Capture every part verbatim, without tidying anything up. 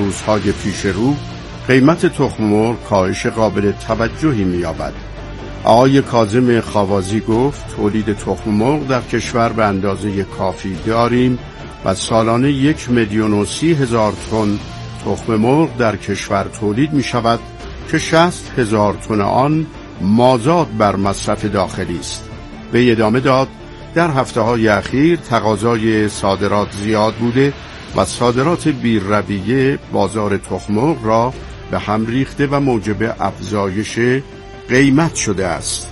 روزهای پیش رو قیمت تخم مرغ کاهش قابل توجهی می‌یابد. آقای کاظم خاوازی گفت تولید تخم مرغ در کشور به اندازه کافی داریم و سالانه یک میلیون و سی هزار تن تخم مرغ در کشور تولید می شود که شصت هزار تن آن مازاد بر مصرف داخلی است. به ادامه داد در هفته های اخیر تقاضای صادرات زیاد بوده و صادرات بی رویه بازار تخم مرغ را به هم ریخته و موجب افزایش قیمت شده است.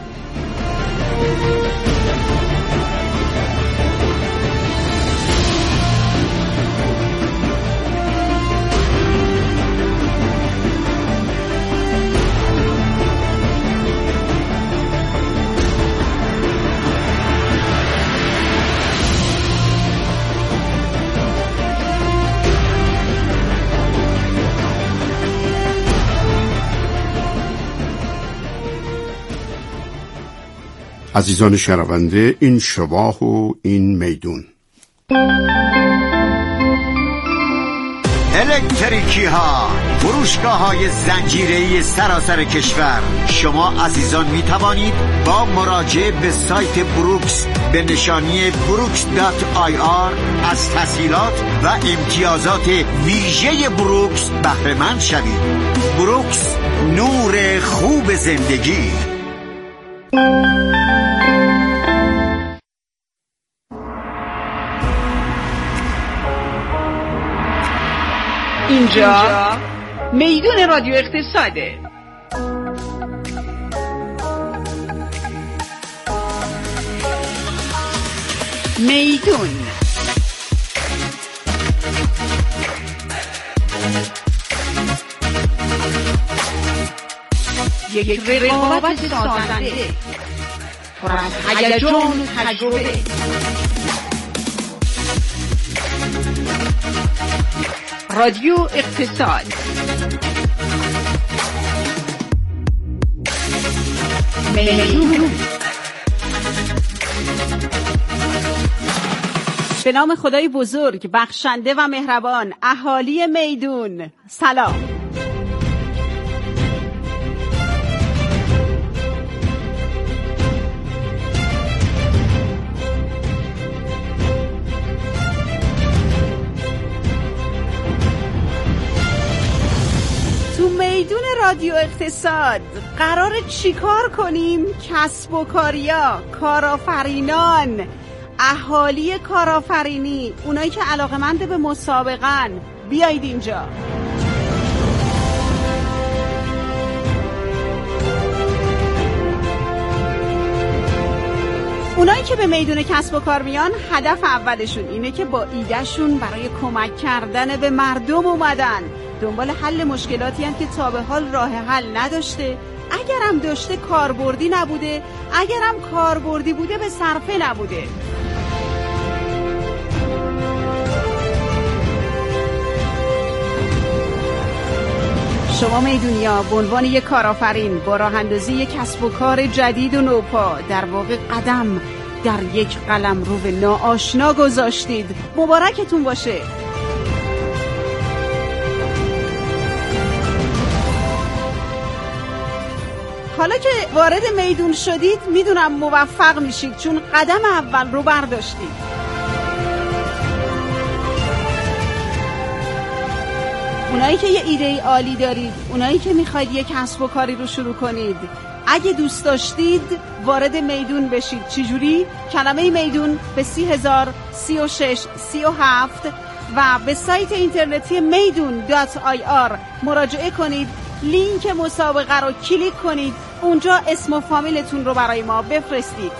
عزیزان شنونده، این شباح و این میدون. الکتریکی ها، فروشگاه های زنجیره‌ای سراسر کشور. شما عزیزان می توانید با مراجعه به سایت بروکس به نشانی بروکس دات آی آر از تسهیلات و امتیازات ویژه بروکس بهره مند شوید. بروکس، نور خوب زندگی. اینجا میدون رادیو اقتصاده. میدون یک رقابت سازنده پر از هیجان و تجربه. رادیو اقتصاد. میدون. به نام خدای بزرگ بخشنده و مهربان، اهالی میدون سلام. میدون رادیو اقتصاد قرار چیکار کنیم؟ کسب و کاریا، کارآفرینان، اهالی کارآفرینی، اونایی که علاقه‌مند به مسابقه‌ن، بیایید اینجا. اونایی که به میدون کسب و کار میان، هدف اولشون اینه که با ایدهشون برای کمک کردن به مردم اومدن، دنبال حل مشکلاتی هستند که تا به حال راه حل نداشته، اگرم داشته کاربردی نبوده، اگرم کاربردی بوده به صرفه نبوده. شما میدونیا به عنوان یک کارآفرین با راه اندازی یک کسب و کار جدید و نوپا در واقع قدم در یک قلمرو ناآشنا گذاشتید. مبارکتون باشه. حالا که وارد میدون شدید میدونم موفق میشید، چون قدم اول رو برداشتید. اونایی که یه ایده عالی دارید، اونایی که میخواید یه کسب و کاری رو شروع کنید، اگه دوست داشتید وارد میدون بشید. چجوری؟ کلمه میدون به سی هزار سی و شش سی و هفت و به سایت اینترنتی میدون دات آی آر مراجعه کنید. لینک مسابقه رو کلیک کنید، اونجا اسم و فامیلتون رو برای ما بفرستید.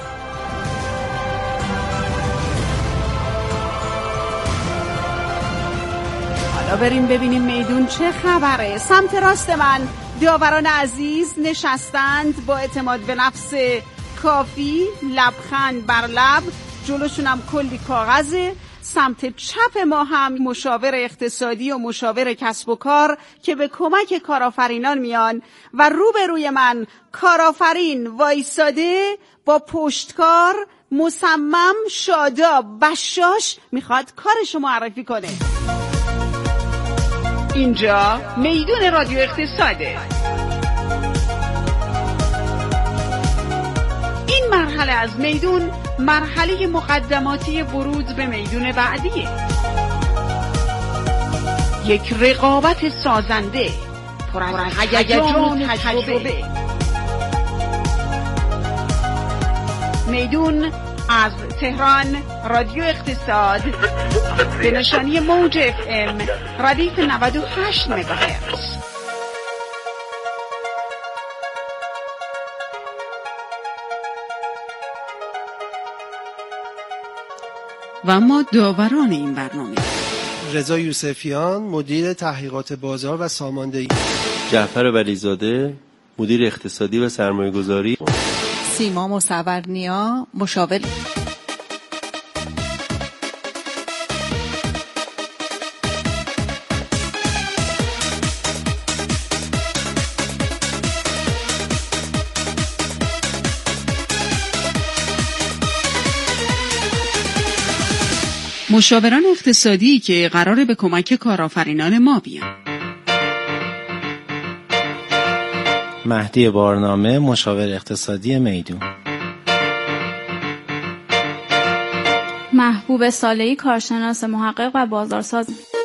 حالا بریم ببینیم میدون چه خبره. سمت راست من داوران عزیز نشستند با اعتماد به نفس کافی، لبخند بر لب، جلوشونم کلی کاغذه. سمت چپ ما هم مشاور اقتصادی و مشاور کسب و کار که به کمک کارآفرینان میان و روبروی من کارآفرین وایساده با پشتکار، مصمم، شاداب، بشاش میخواد کارشو معرفی کنه. اینجا میدون رادیو اقتصاده. این مرحله از میدون مرحله مقدماتی ورود به میدون بعدیه. یک رقابت سازنده پر از هیجان و تجربه. میدون از تهران رادیو اقتصاد به نشانی موج اف ام ردیف نود و هشت مگاهرتز. و ما داوران این برنامه: رضا یوسفیان مدیر تحقیقات بازار و ساماندهی، جعفر ولیزاده مدیر اقتصادی و سرمایه‌گذاری، سیما مصورنیا مشاور. مشاوران اقتصادی که قراره به کمک کارآفرینان ما بیان. مهدی بارنامه مشاور اقتصادی میدون. محبوب صالحی کارشناس محقق و بازارساز.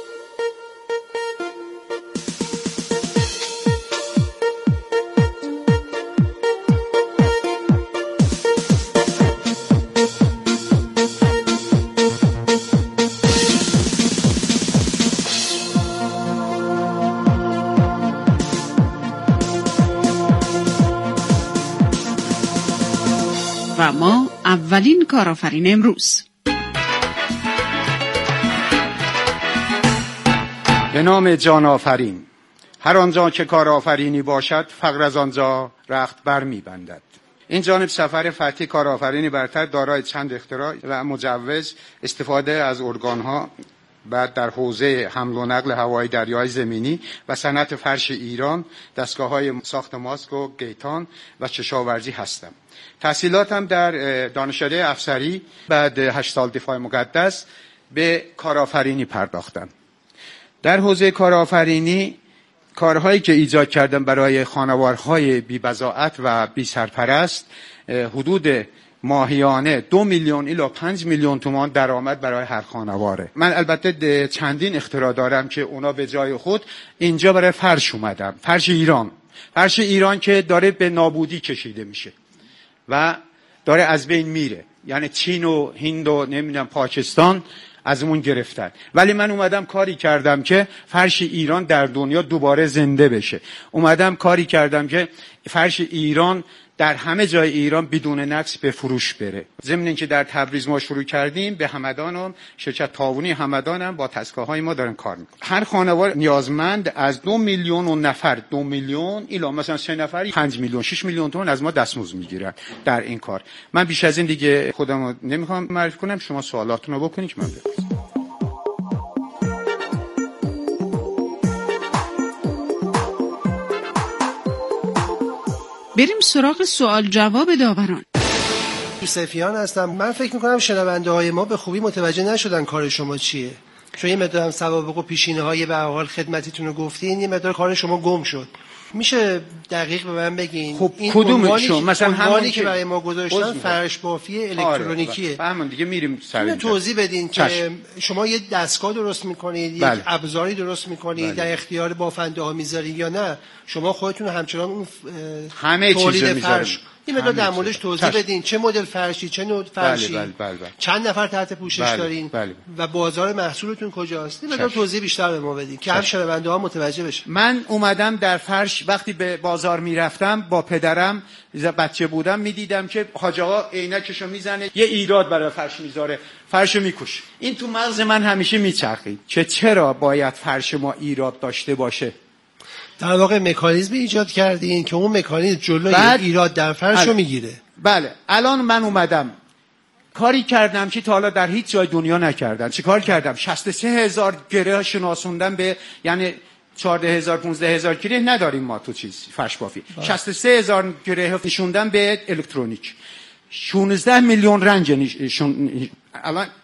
و ما اولین کارآفرین امروز. به نام جان آفرین. هر آنجا که کارآفرینی باشد فقر از آنجا رخت بر می‌بندد. این جانب سفر فتحی کارآفرینی برتر دارای چند اختراع و مجوز استفاده از ارگان‌ها بعد در حوزه حمل و نقل هوایی دریایی زمینی و صنعت فرش ایران، دستگاه‌های ساخت ماسک و گیتان و کشاورزی هستم. تحصیلاتم در دانشکده افسری بعد هشت سال دفاع مقدس به کارآفرینی پرداختم. در حوزه کارآفرینی کارهایی که ایجاد کردم برای خانوارهای بی بضاعت و بی سرپرست حدود ماهیانه دو میلیون الی پنج میلیون تومان درآمد برای هر خانواره. من البته چندین اختراع دارم که اونا به جای خود اینجا برای فرش اومدم. فرش ایران. فرش ایران که داره به نابودی کشیده میشه و داره از بین میره. یعنی چین و هند و نمیدونم پاکستان ازمون گرفتن، ولی من اومدم کاری کردم که فرش ایران در دنیا دوباره زنده بشه. اومدم کاری کردم که فرش ایران در همه جای ایران بدون نقص به فروش بره. ضمن اینکه در تبریز ما شروع کردیم، به همدانم شرکت تعاونی همدانم با دستگاه‌های ما دارن کار میکنن. هر خانوار نیازمند از دو میلیون و نفر دو میلیون الی مثلا سه نفری پنج میلیون شش میلیون تومان از ما دستمزد میگیرن در این کار. من بیش از این دیگه خودمو نمیخوام معرفی کنم. شما سوالاتونو بکنید که من بپرسم. بریم سراغ سوال جواب داوران. یوسفیان هستم. من فکر میکنم شنونده های ما به خوبی متوجه نشدن کار شما چیه، چون یه مقدار هم سوابق و پیشینه های به هر حال خدمتیتون رو گفتین، یه مقدار کار شما گم شد. میشه دقیق به من بگین خب این کدومشون؟ مثلا همونی که برای ما گذاشتن فرش بافی الکترونیکیه. آره. همون دیگه میریم سر اینو توضیح بدین که شما یه دستگاه درست میکنید، یک ابزاری درست میکنید، بله. در اختیار بافنده ها میذارید یا نه شما خودتون همچنان اون همه تولید فرش این مقدار در موردش توضیح بدین. چه مدل فرشی، چه نوع فرشی، بله بله بله. چند نفر تحت پوشش بله دارین بله. و بازار محصولتون کجاست؟ این مقدار توضیح بیشتر به ما بدین که هم شنونده ها متوجه بشن. من اومدم در فرش وقتی به بازار میرفتم با پدرم بچه بودم میدیدم که حاج آقا عینکشو میزنه یه ایراد برای فرش میذاره، فرشو میکشه. این تو مغز من همیشه میچرخید که چرا باید فرش ما ایراد داشته باشه. در واقع مکانیزمی ایجاد کردین که اون مکانیزم جلوی ایراد در فرش رو میگیره. بله. الان من اومدم کاری کردم که تا حالا در هیچ جای دنیا نکردن. چه کار کردم؟ شصت و سه هزار گره شناسوندم به، یعنی چهارده هزار پانزده هزار گره نداریم ما تو چیز فرش بافی. شصت و سه هزار گره نشوندم به الکترونیک. شانزده میلیون رنگ نشون. الان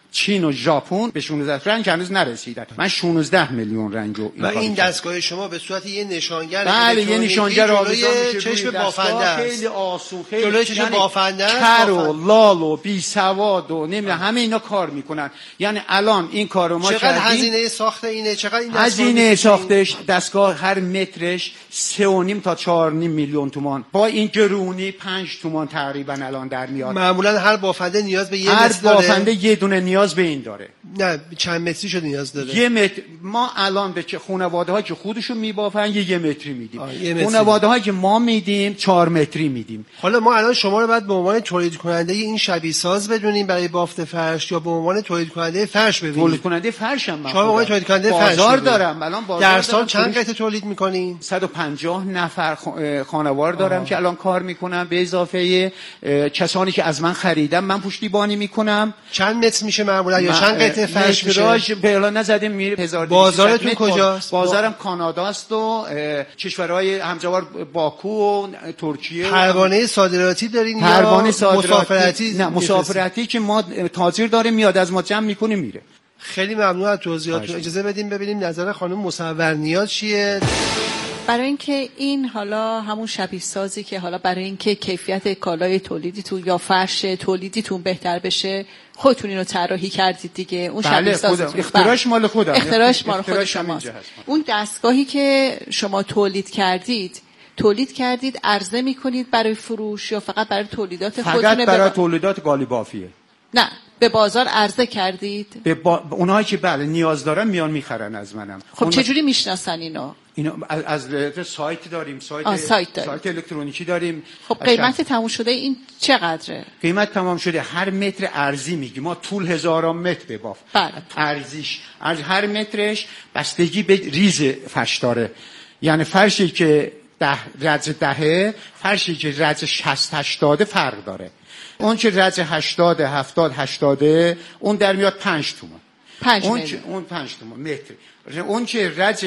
چین و ژاپن به شانزده رنگ هنوز نرسیدن. من شانزده میلیون رنگو و این دستگاه شما به صورت یه نشانگر بله یه نشانگر آویزان میشه چشم بافنده است. خیلی آسون خیلی جلوی چشم یعنی بافنده است. کر و لال و بی سواد و نمیدونم همه اینا کار میکنن. یعنی الان این کارو ما چقدر کردیم. هزینه ساخت اینه؟ چقدر این دستگاه هزینه ساختش دستگاه هر مترش سه و نیم تا چهار نیم میلیون تومان. با این گرونی پنج تومان تقریبا الان در میاد. معمولا هر بافنده نیاز به یه هر متر داره. هر بافنده یه دونه نیاز به این داره. نه چند متری شده نیاز داره؟ یه متر. ما الان به خانواده‌ها که خودشون میبافن یه, یه متری میدیم. متری. خانواده‌ها که ما میدیم چهار متری میدیم. حالا ما الان شما رو بعد به عنوان تولید کننده این شبیه ساز بدونیم برای بافت فرش یا به عنوان تولید کننده فرش ببینیم؟ تولید کننده فرشم من. شما به عنوان تولید کننده فرش بازار دارم. الان بازار در سال چند قطعه تولید می‌کنین؟ صد و پنجاه نفر خانوار دارم آه. که الان کار میکنم به اضافه کسانی که از من خریدم من پشتیبانی میکنم. چند متر میشه معمولا یا چند قطعه فرش میشه؟ بالا نزدیم میره هزار. بازارتون کجاست؟ بازارم کاناداست و کشورهای همجوار باکو و ترکیه. پروانه صادراتی دارین یا مسافرتی؟ نه مسافرتی که ما تاجر داریم میاد از ما جمع میکنه میره. خیلی ممنون از توضیحاتتون. اجازه بدیم ببینیم نظر خانم مصورنیا چیه. برای اینکه این حالا همون شبیه سازی که حالا برای اینکه کیفیت کالای تولیدیتون یا فرش تولیدیتون بهتر بشه خودتون اینو طراحی کردید دیگه. اون شبیه سازتون اختراعش مال خودم. اختراعش مال خود شماست. اون دستگاهی که شما تولید کردید تولید کردید عرضه میکنید برای فروش یا فقط برای تولیدات خودتون؟ فقط برای با... تولیدات قالی بافیه. نه به بازار عرضه کردید؟ به با... اونایی که بله نیاز دارن میان میخرن از منم. خب اون... چجوری میشناسن اینو؟ اینو از, از سایت داریم، سایت آه سایت, داریم. سایت الکترونیکی داریم. خب قیمت شد... تموم شده این چقدره؟ قیمت تمام شده هر متر ارزی میگیم ما طول هزاران متر بباف. بله. ارزیش ارز هر مترش بستگی به ریز فرش داره. یعنی فرشی که ده رز دهه فرشی که رز شصت هشتاد فرق داره. اون که رز هشتاد هفتاد هشتاد اون در میاد پنج تومان. پنج اون که اون پنج تومان متر. اون که رز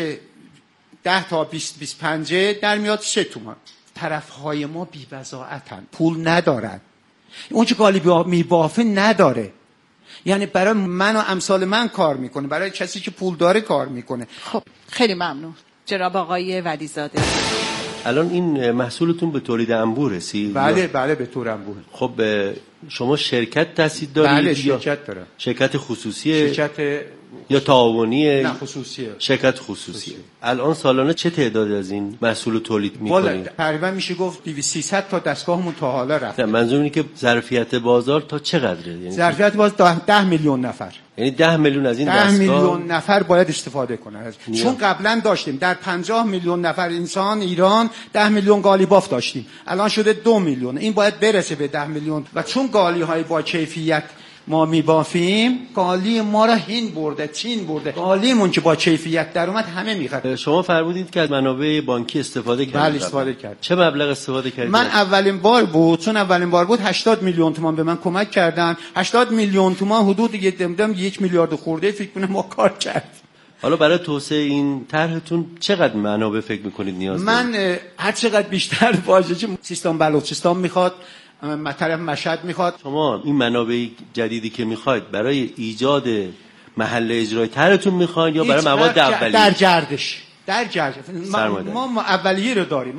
ده تا بیست بیست و پنج در میاد سه تومان. طرفهای ما بی بضاعتن، پول ندارن. اون که قالی میبافه نداره. یعنی برای من و امثال من کار میکنه، برای کسی که پول داره کار میکنه. خب خیلی ممنون جناب آقای ولیزاده. الان این محصولتون به تولید انبوه رسید؟ بله بله به طور انبوه. خب شما شرکت تأسیس دارید؟ بله شرکت دارم. شرکت خصوصیه؟ شرکت یا تعاونیه؟ نه خصوصیه. شرکت خصوصیه. خصوصیه. الان سالانه چه تعدادی از این محصول تولید می‌کنید؟ تقریبا میشه گفت دویست سیصد تا دستگاهمون تا حالا رفته. منظور اینه که ظرفیت بازار تا چقدره؟ یعنی ظرفیت باز ده میلیون نفر. یعنی ده میلیون از این ده دستگاه میلیون نفر باید استفاده کنن. چون قبلا داشتیم در پنجاه میلیون نفر انسان ایران ده میلیون قالی باف داشتیم. الان شده دو میلیون. این باید برسه به ده میلیون و چون قالی های با کیفیت ما میبافیم قالی ما را هند برده چین برده. قالیمون که با کیفیت در اومد همه میخرن. شما فرمودید که از منابع بانکی استفاده کردید. بله استفاده کرد. چه مبلغ استفاده کردید؟ من اولین بار بود چون اولین بار بود هشتاد میلیون تومان به من کمک کردن. هشتاد میلیون تومان حدود یه دمدم یک میلیارد خورده فکر کنم ما کار کردیم. حالا برای توسعه این طرحتون چقدر منابع فکر میکنید نیاز دارید؟ من هر چقدر بیشتر باشه چه سیستان بلوچستان میخواد طرف مشهد میخواد. شما این منابع جدیدی که میخواید برای ایجاد محل اجرای طرحتون میخواید یا برای مواد اولیه؟ در گردش در گردش ما, ما اولیه رو داریم.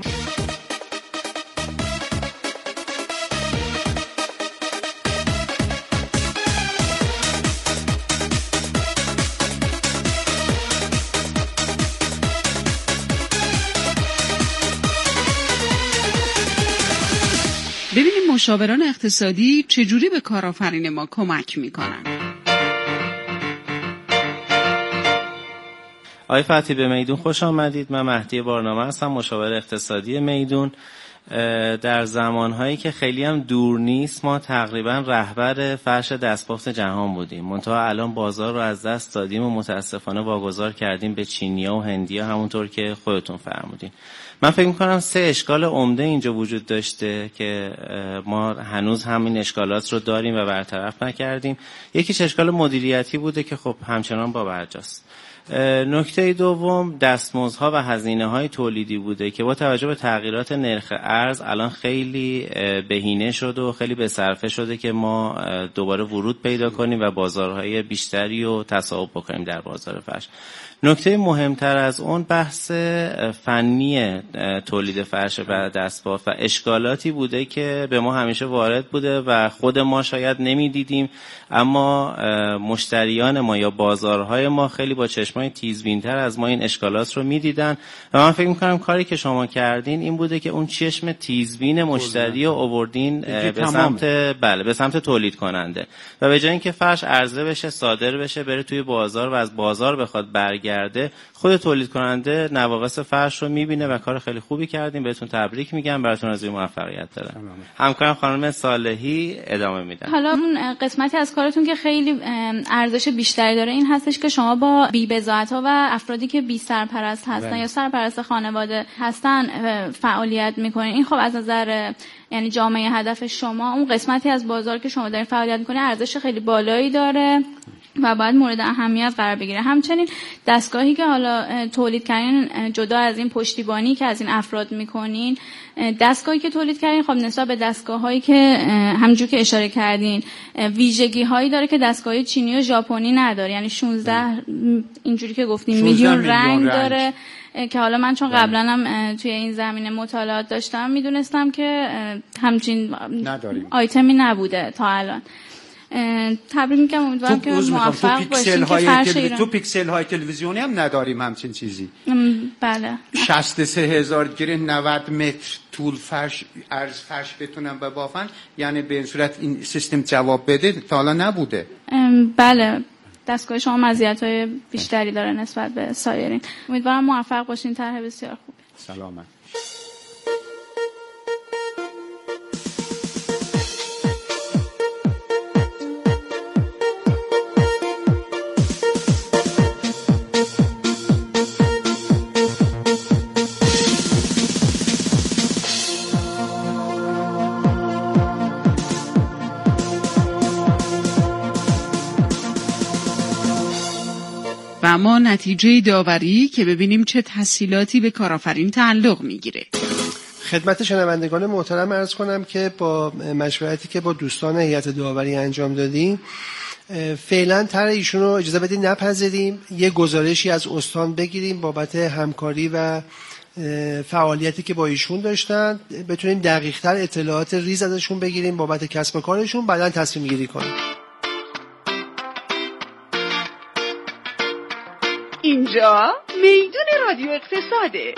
ببینیم مشاوران اقتصادی چجوری به کارآفرین ما کمک میکنن. آقای فتحی به میدون خوش آمدید. من مهدی بارنامه هستم، مشاور اقتصادی میدون. در زمانهایی که خیلی هم دور نیست ما تقریبا رهبر فرش دستبافت جهان بودیم، منتها الان بازار رو از دست دادیم و متاسفانه واگذار کردیم به چینیا و هندیا، همونطور که خودتون فرمودین. من فکر میکنم سه اشکال عمده اینجا وجود داشته که ما هنوز همین اشکالات رو داریم و برطرف نکردیم. یکیش اشکال مدیریتی بوده که خب همچنان با برجاست. نکته دوم دستمزدها و هزینه‌های تولیدی بوده که با توجه به تغییرات نرخ ارز الان خیلی بهینه شده و خیلی به صرفه شده که ما دوباره ورود پیدا کنیم و بازارهای بیشتری رو تصاحب بکنیم در بازار فرش. نکته مهمتر از اون بحث فنی تولید فرش و دستبافت و اشکالاتی بوده که به ما همیشه وارد بوده و خود ما شاید نمیدیدیم، اما مشتریان ما یا بازارهای ما خیلی با چشمای تیزبین‌تر از ما این اشکالات رو میدیدن و من فکر می‌کنم کاری که شما کردین این بوده که اون چشم تیزبین مشتری رو آوردین به سمت بله به سمت تولید کننده و به جای اینکه فرش عرضه بشه صادر بشه بره توی بازار و از بازار بخواد برگرده، خود تولید کننده نواقص فرش رو میبینه و کار خیلی خوبی کردین. بهتون تبریک میگم، براتون آرزوی موفقیت دارم. همکارم خانم صالحی ادامه میدن. حالا اون قسمتی از کارتون که خیلی ارزش بیشتری داره این هستش که شما با بی‌بضاعت‌ها و افرادی که بی سرپرست هستن بله. یا سرپرست خانواده هستن فعالیت میکنین. این خب از نظر یعنی جامعه هدف شما اون قسمتی از بازار که شما دارین فعالیت میکنین ارزش خیلی بالایی داره و باید مورد اهمیت قرار بگیره. همچنین دستگاهی که حالا تولید کردین جدا از این پشتیبانی که از این افراد میکنین، دستگاهی که تولید کردین خب نسبت به دستگاهایی که همونجوری که اشاره کردین ویژگی هایی داره که دستگاه چینی و ژاپنی نداره، یعنی شانزده اینجوری که گفتیم میلیون رنگ داره که حالا من چون قبلا هم توی این زمینه مطالعات داشتم میدونستم که همچین نداریم. آیتمی نبوده تا الان. تبریک میگم، امیدوارم که موفق باشین که فرش ایران. تو پیکسل های تلویزیونی هم نداریم همچین چیزی. بله. شصت و سه هزار گره نود متر طول فرش عرض فرش بتونن ببافن، یعنی به این صورت این سیستم جواب بده تا حالا نبوده. بله. دستگاه شما مزیت‌های بیشتری داره نسبت به سایرین. امیدوارم موفق باشین، طرح بسیار خوبه. سلامت. و اما نتیجه داوری که ببینیم چه تحصیلاتی به کارآفرین تعلق میگیره. خدمت شنوندگان محترم عرض کنم که با مشورتی که با دوستان هیئت داوری انجام دادیم فعلا طرح ایشون رو اجازه بدید نپذیریم، یه گزارشی از استان بگیریم بابت همکاری و فعالیتی که با ایشون داشتن، بتونیم دقیق‌تر اطلاعات ریز ازشون بگیریم بابت کسب و کارشون، بعداً تصمیم گیری کنیم. اینجا میدون رادیو اقتصاده.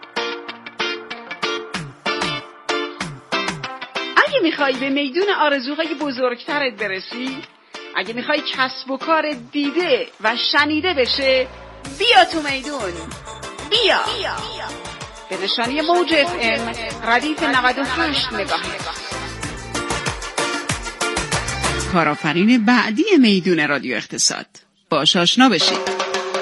اگه میخوای به میدون آرزوهای بزرگترت برسی، اگه میخوای کسب و کار دیده و شنیده بشه، بیا تو میدون. بیا, بیا. به نشانی موج اف ام ردیف نود و هشت مگاهرتز. کارآفرین بعدی میدون رادیو اقتصاد، باش آشنا بشید.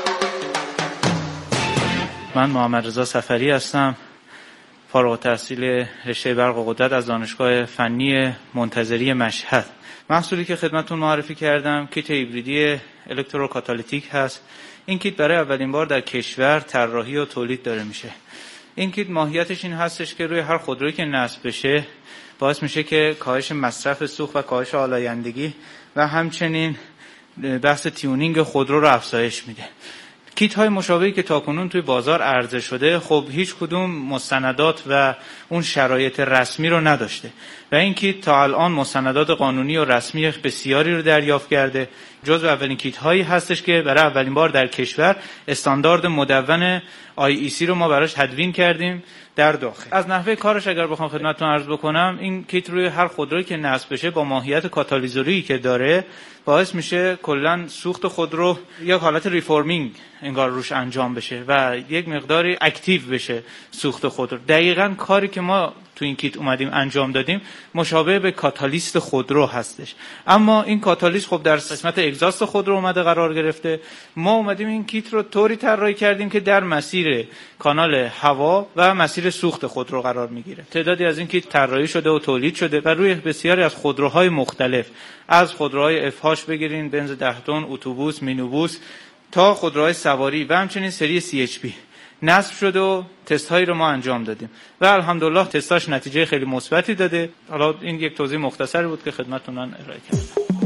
من محمد رضا سفری هستم، فارغ التحصیل رشته برق و قدرت از دانشگاه فنی منتظری مشهد. محصولی که خدمتتون معرفی کردم کیت هیبریدی الکتروکاتالیتیک هست. این کیت برای اولین بار در کشور طراحی و تولید داره میشه. این کیت ماهیتش این هستش که روی هر خودرویی که نصب بشه باعث میشه که کاهش مصرف سوخت و کاهش آلایندگی و همچنین بحث تیونینگ خودرو رو افزایش میده. کیت های مشابهی که تاکنون توی بازار عرضه شده خب هیچ کدوم مستندات و اون شرایط رسمی رو نداشته و این کیت تا الان مستندات قانونی و رسمی بسیاری رو دریافت کرده. جزو اولین کیت هایی هستش که برای اولین بار در کشور استاندارد مدون آی ای سی رو ما براش تدوین کردیم در داخل. از نحوه کارش اگر بخوام خدمتتون عرض بکنم، این کیت روی هر خودرویی که نصب بشه با ماهیت کاتالیزوری که داره باعث میشه کلا سوخت خودرو یک حالت ریفورمینگ انگار روش انجام بشه و یک مقداری اکتیو بشه سوخت خودرو. دقیقاً کاری که ما تو این کیت اومدیم انجام دادیم مشابه به کاتالیست خودرو هستش، اما این کاتالیست خب در قسمت اگزاست خودرو اومده قرار گرفته. ما اومدیم این کیت رو طوری طراحی کردیم که در مسیر کانال هوا و مسیر سوخت خودرو قرار میگیره. تعدادی از این کیت طراحی شده و تولید شده و روی بسیاری از خودروهای مختلف، از خودروهای اف هاش بگیرین، بنز ده تن، اتوبوس، مینیبوس، تا خودروهای سواری و همچنین سری سی اچ پی نصب شد و تست هایی رو ما انجام دادیم و الحمدلله تستاش نتیجه خیلی مثبتی داده. حالا این یک توضیح مختصری بود که خدمتتون ارائه کردم.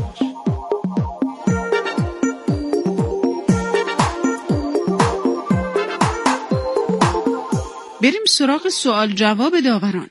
بریم سراغ سوال جواب داوران.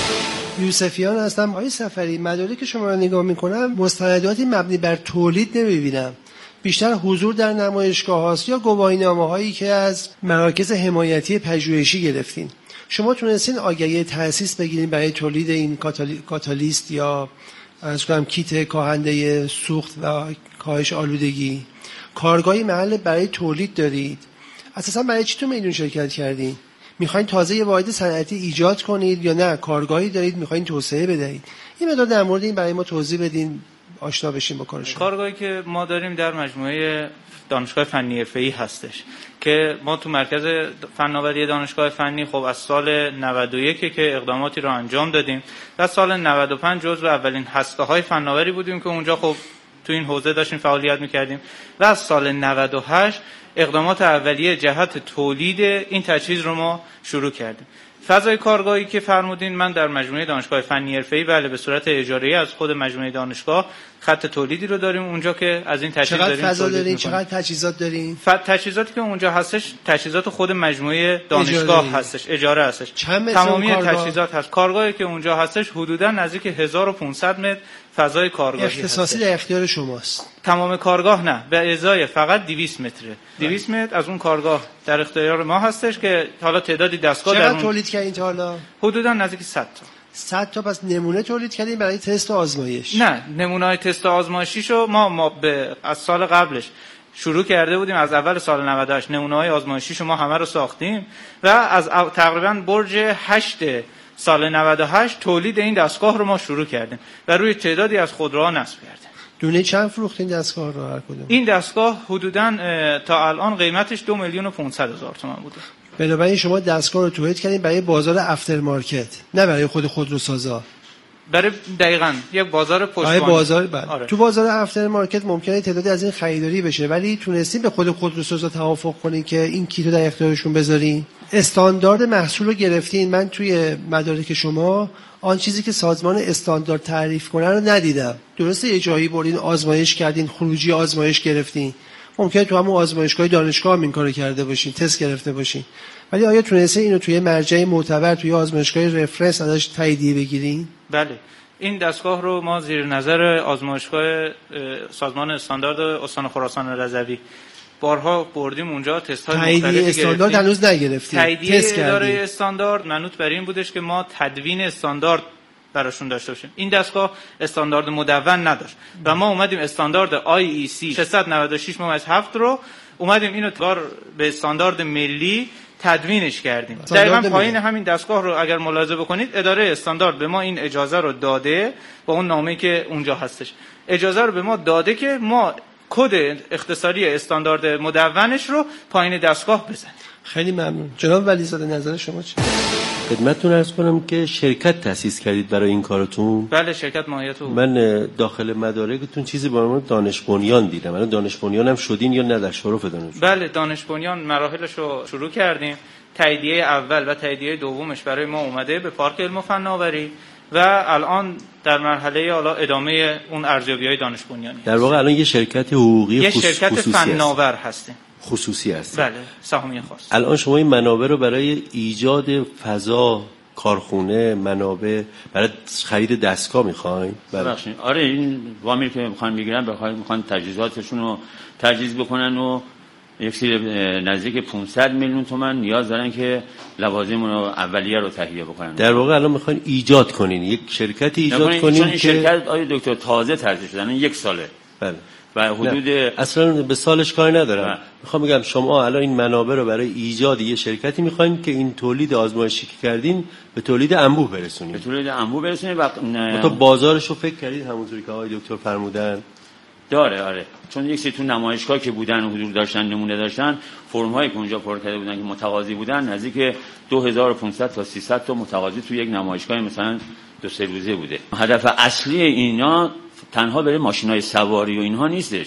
یوسفیان هستم. آقای سفری، مدارکی که شما رو نگاه میکنم مستنداتی مبنی بر تولید نمیبینم، بیشتر حضور در نمایشگاه هاست یا گواهینامه هایی که از مراکز حمایتی پژوهشی گرفتین. شما تونستین آگهی تأسیس بگیرین برای تولید این کاتالی... کاتالیست یا از کنم کیت کاهنده سوخت و کاهش آلودگی؟ کارگاهی محل برای تولید دارید؟ اساسا برای چی تو میدون شرکت کردین؟ میخواین تازه یه واحد صنعتی ایجاد کنید یا نه کارگاهی دارید میخواین توسعه بدهید؟ این مقدار در مورد این برای ما توضیح بدین، آشنا بشیم با کار شما. کارگاهی که ما داریم در مجموعه دانشگاه فنی حرفه‌ای هستش که ما تو مرکز فناوری دانشگاه فنی خب از سال نود و یک که اقداماتی رو انجام دادیم و سال نود و پنج جزو اولین هسته‌های فناوری بودیم که اونجا خب تو این حوزه داشتیم فعالیت می‌کردیم و از سال نود و هشت اقدامات اولیه جهت تولید این تجهیز رو ما شروع کردیم. فضای کارگاهی که فرمودین، من در مجموعه دانشگاه فنی حرفه‌ای بله به صورت اجاره‌ای از خود مجموعه دانشگاه خط تولیدی رو داریم اونجا که از این تجهیز داریم. چقدر فضا دارین؟ چقدر تجهیزات دارین؟ ف... تجهیزاتی که اونجا هستش تجهیزات خود مجموعه دانشگاه اجاره هستش، اجاره هستش. تمامی تجهیزات هست. کارگاهی که اونجا هستش حدوداً نزدیک هزار و پانصد متر فضای کارگاهی اختصاصی در اختیار شماست. تمام کارگاه نه، به ازای فقط دویست متره. دویست متر از اون کارگاه در اختیار ما هستش که حالا تعدادی دستگاه در اون. چقدر تولید کردین تا حالا؟ حدوداً نزدیک صد تا. صد تا پس نمونه تولید کردین برای تست و آزمایش؟ نه، نمونه‌های تست و آزمایشیشو ما ما به از سال قبلش شروع کرده بودیم. از اول سال نود و هشت نمونه‌های آزمایشیشو ما همه رو ساختیم و از تقریباً برج هشت سال نود و هشت تولید این دستگاه رو ما شروع کردیم و روی تعدادی از خودروها نصب کردیم. دونه چند فروختین دستگاه رو هر کدوم؟ این دستگاه حدوداً تا الان قیمتش دو میلیون و پانصد هزار تومان بوده. بنابراین شما دستگاه رو تولید کردین برای بازار افتر مارکت، نه برای خود خودروسازا. برای دقیقاً یک بازار پشتوانه. بازار بله. آره. تو بازار افتر مارکت ممکنه تعدادی از این خریداری بشه، ولی تونستین به خود خودروسازا توافق کنین که این کیتو در اختیارشون بذارین؟ استاندارد محصول رو گرفتین. من توی مدارک شما آن چیزی که سازمان استاندارد تعریف کنه رو ندیدم. درسته یه جایی برین آزمایش کردین، خروجی آزمایش گرفتین، ممکنه تو همون آزمایشگاه دانشگاه هم این کارو کرده باشین، تست گرفته باشین، ولی آیا تونسته اینو توی مرجع معتبر توی آزمایشگاه رفرنس ازش تاییدیه بگیرین؟ بله، این دستگاه رو ما زیر نظر آزمایشگاه سازمان استاندارد استان خراسان رضوی بارها بردیم اونجا، تست های مختلفی گرفتیم. استاندارد هنوز نگرفتیم. تاییدیه اداره استاندارد منوط بر این بودش که ما تدوین استاندارد براشون داشته باشیم. این دستگاه استاندارد مدون نداشت و ما اومدیم استاندارد آی ای سی ششصد و نود و شش ممیز هفت رو اومدیم اینو کار به استاندارد ملی تدوینش کردیم. دقیقاً پایین همین دستگاه رو اگر ملاحظه بکنید اداره استاندارد به ما این اجازه رو داده، با اون نامه‌ای که اونجا هستش اجازه رو به ما داده که ما کد اختصاری استاندارد مدونش رو پایین دستگاه بزنیم. خیلی ممنون. جناب ولیزاده نظر شما چیه؟ خدمتتون عرض کنم که شرکت تأسیس کردید برای این کارتون؟ بله، شرکت ماهیت او. من داخل مدارکتون چیزی به عنوان دانش بنیان دیدم. الان دانش بنیان هم شدین یا نه در شرف دانش؟ بله، دانش بنیان مراحلش رو شروع کردیم. تاییدیه اول و تاییدیه دومش برای ما اومده به پارک علم و فناوری و الان در مرحله حالا ادامه اون ارزیابی‌های دانش بنیانی. در واقع الان یه شرکت حقوقی یه شرکت فناور هستیم. خصوصی هست. بله، سهامی خاص. الان شما این منابع رو برای ایجاد فضا، کارخونه، منابع برای خرید دستگاه می‌خواید؟ ببخشید. آره، این وامی که می‌خوان بگیرن بخواد می‌خوان تجهیزاتشون رو تجهیز بکنن و یک سری نزدیک پانصد میلیون تومان نیاز دارن که لوازم رو اولیه رو تهیه بکنن. در واقع الان می‌خواین ایجاد کنین، یک شرکتی ایجاد کنین که این شرکت آیه دکتر تازه تأسیس شدن، یک ساله. بله. و حدود اصلا به سالش کاری ندارم. میخوام بگم شما الان این منابع رو برای ایجاد یه شرکتی میخواین که این تولید آزمایشی که کردین به تولید انبوه برسونید. به تولید انبوه برسونید و تو بازارش رو فکر کردید همونطوری که آقای دکتر فرمودن؟ داره آره، چون یک سری تو نمایشگاه که بودن و حضور داشتن نمونه داشتن، فرم هایی که اونجا پر کرده بودن که متقاضی بودن نزدیک دو هزار و پانصد تا سیصد تا متقاضی تو یک نمایشگاه مثلا دو سه روزه بوده. هدف اصلی اینا تنها برای ماشینای سواری و اینها نیستش،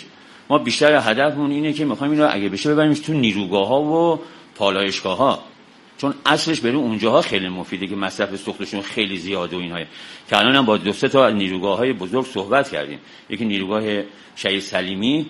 ما بیشتر هدفمون اینه که میخوایم اینو اگه بشه ببریمش تو نیروگاه‌ها و پالایشگاه‌ها، چون اصلش برای اونجاها خیلی مفیده که مصرف سوختشون خیلی زیاده و اینها. که الان هم با دو سه تا نیروگاه‌های بزرگ صحبت کردیم، یکی نیروگاه شهید سلیمی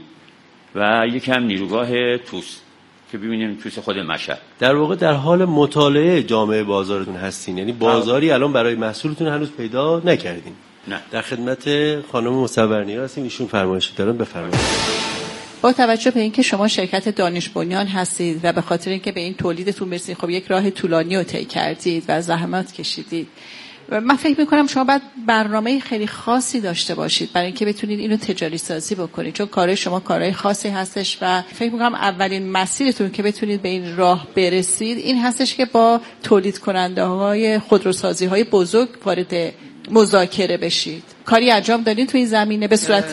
و یکی هم نیروگاه توس که ببینیم توس خود مشهد. در واقع در حال مطالعه جامعه بازارتون هستین، یعنی بازاری الان برای محصولتون هنوز پیدا نکردین. نه. در خدمت خانم مصورنیا هستیم، ایشون فرمایش دارن، بفرمایید. با توجه به اینکه شما شرکت دانش بنیان هستید و به خاطر اینکه به این تولیدتون برسید، خب یک راه طولانی رو طی کردید و زحمت کشیدید، من فکر میکنم شما باید برنامه خیلی خاصی داشته باشید برای اینکه بتونید اینو تجاری سازی بکنید، چون کارهای شما کارهای خاصی هستش و فکر میکنم اولین مسیرتون که بتونید به این راه برسید این هستش که با تولید کننده های خودروسازی های بزرگ وارد مذاکره بشید. کاری انجام دادین تو این زمینه به صورت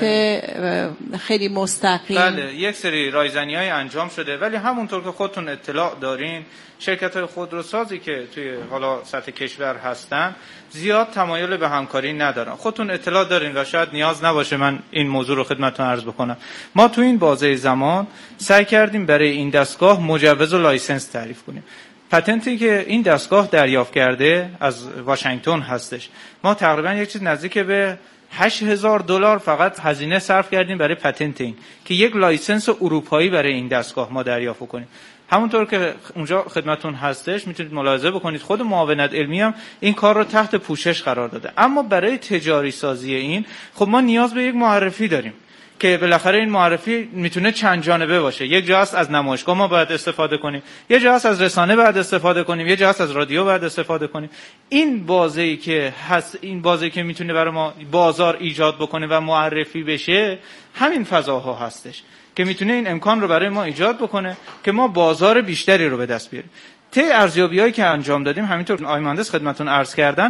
خیلی مستقیم؟ بله، یک سری رایزنی‌های انجام شده، ولی همونطور که خودتون اطلاع دارین شرکت‌های خودروسازی که توی حالا سطح کشور هستن زیاد تمایل به همکاری ندارن. خودتون اطلاع دارین و شاید نیاز نباشه من این موضوع رو خدمتتون عرض بکنم. ما تو این بازه زمان سعی کردیم برای این دستگاه مجوز و لایسنس تعریف کنیم. پتنتی که این دستگاه دریافت کرده از واشنگتن هستش. ما تقریبا یک چیز نزدیک به هشت هزار دلار فقط هزینه صرف کردیم برای پتنت این که یک لایسنس اروپایی برای این دستگاه ما دریافت کنیم. همونطور که اونجا خدمتون هستش میتونید ملاحظه بکنید خود معاونت علمی هم این کار رو تحت پوشش قرار داده. اما برای تجاری سازی این خب ما نیاز به یک معرفی داریم که بالاخره این معرفی میتونه چند جانبه باشه. یک جا هست از نمایشگاه ما باید استفاده کنیم، یه جا هست از رسانه باید استفاده کنیم، یه جا هست از رادیو باید استفاده کنیم. این بازه‌ای که هست، این بازه‌ای که میتونه برای ما بازار ایجاد بکنه و معرفی بشه، همین فضاها هستش که میتونه این امکان رو برای ما ایجاد بکنه که ما بازار بیشتری رو به دست بیاریم. طی ارزیابی‌هایی که انجام دادیم، همینطور آقای مهندس خدمتتون عرض کردن،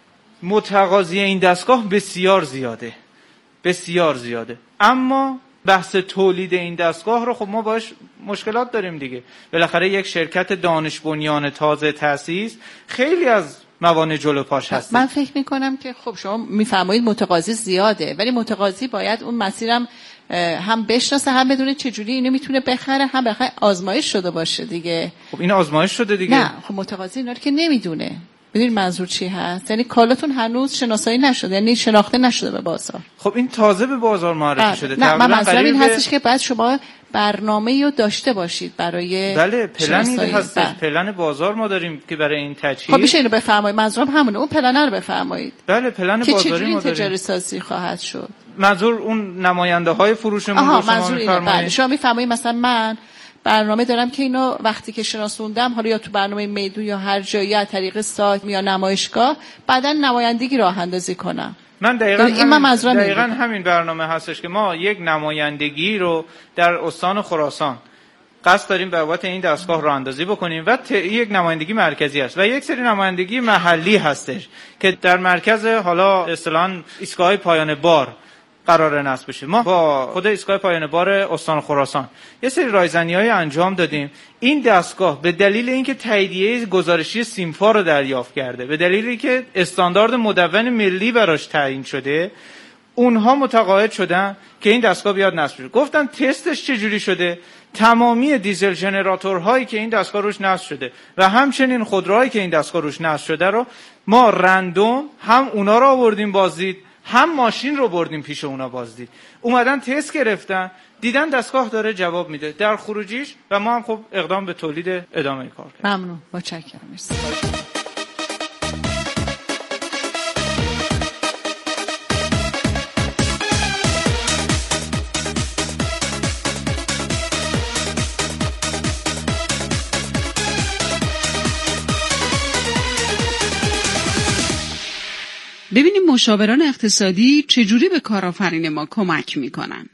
متقاضی این دستگاه بسیار زیاده. بسیار زیاده. اما بحث تولید این دستگاه رو خب ما باش مشکلات داریم دیگه. بالاخره یک شرکت دانش بنیان تازه تأسیس خیلی از موانع جلو پاش هست. من فکر میکنم که خب شما میفرمایید متقاضی زیاده، ولی متقاضی باید اون مسیرم هم بشناسه، هم بدونه چجوری اینو میتونه بخره، هم بخره آزمایش شده باشه دیگه. خب این آزمایش شده دیگه. نه خب متقاضی اینا رو که نمیدونه. بدین منظور چی هست؟ یعنی کالاتون هنوز شناسایی نشده، یعنی شناخته نشده به بازار. خب این تازه به بازار معرفی شده. نه من منظورم این هستش که بعد شما برنامه‌ای رو داشته باشید برای بله پلنی هست، پلن بازار ما داریم که برای این تجهیز. خب میشه اینو بفرمایید؟ منظورم همونه، اون پلن رو بفرمایید. بله پلن بازاری ما داریم. که چجوری تجاری سازی خواهد شد؟ منظور اون نماینده های فروشمون رو شما میفرمایید. شما میفرمایید مثلا من برنامه دارم که اینو وقتی که شناسوندم، حالا یا تو برنامه میدون یا هر جایی از طریق سایت یا نمایشگاه، بعداً نمایندگی راه اندازی کنم. من دقیقاً همین, من دقیقاً همین برنامه هستش که ما یک نمایندگی رو در استان خراسان قصد داریم به بابت این دستگاه راه اندازی بکنیم و ت... یک نمایندگی مرکزی است و یک سری نمایندگی محلی هستش که در مرکز حالا اصطلاحاً ایستگاه پایان بار قرار نصب بشه. ما با خود ایستگاه پایان بار استان خراسان یه سری رایزنی‌های انجام دادیم. این دستگاه به دلیل اینکه تاییدیه گزارشی سیمفا رو دریافت کرده، به دلیلی که استاندارد مدون ملی براش تعیین شده، اونها متقاعد شدن که این دستگاه بیاد نصب بشه. گفتن تستش چجوری شده؟ تمامی دیزل ژنراتورهایی که این دستگاه روش نصب شده و همچنین خودروهایی که این دستگاه روش نصب شده رو ما رندوم هم اونا رو آوردیم بازدید، هم ماشین رو بردیم پیش اونا بازدید. اومدن تست گرفتن، دیدن دستگاه داره جواب میده در خروجیش و ما هم خب اقدام به تولید ادامه کار کردیم. ممنون، متشکرم. مرسی. ببینیم مشاوران اقتصادی چجوری به کارآفرین ما کمک میکنن.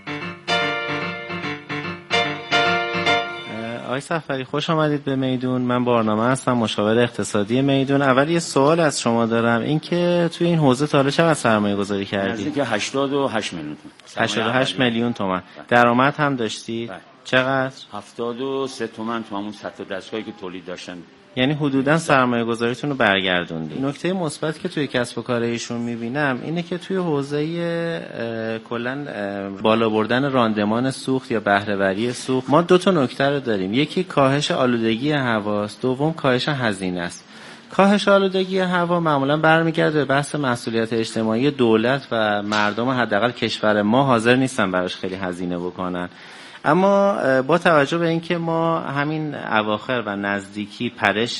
آقای سفری خوش آمدید به میدون. من بارنامه هستم، مشاور اقتصادی میدون. اول یه سوال از شما دارم، این که توی این حوزه تا حالا چقدر سرمایه گذاری کردید؟ نزدیک هشتاد و هشت میلیون تومان. هشتاد و هشت میلیون تومان. درآمد هم داشتید؟ چقدر؟ هفتاد و سه تومن تو همون سطح دستگاهی که تولید داشتن. یعنی حدوداً سرمایه گذاریتون رو برگردوندید. نکته مثبت که توی کسب و کار ایشون میبینم اینه که توی حوزه کلاً بالا بردن راندمان سوخت یا بهره‌وری سوخت ما دو تا نکته رو داریم. یکی کاهش آلودگی هواست، دوم کاهش هزینه است. کاهش آلودگی هوا معمولا برمیگرده به بحث مسئولیت اجتماعی دولت و مردم، حداقل کشور ما حاضر نیستن براش خیلی هزینه بکنن. اما با توجه به اینکه ما همین اواخر و نزدیکی پرش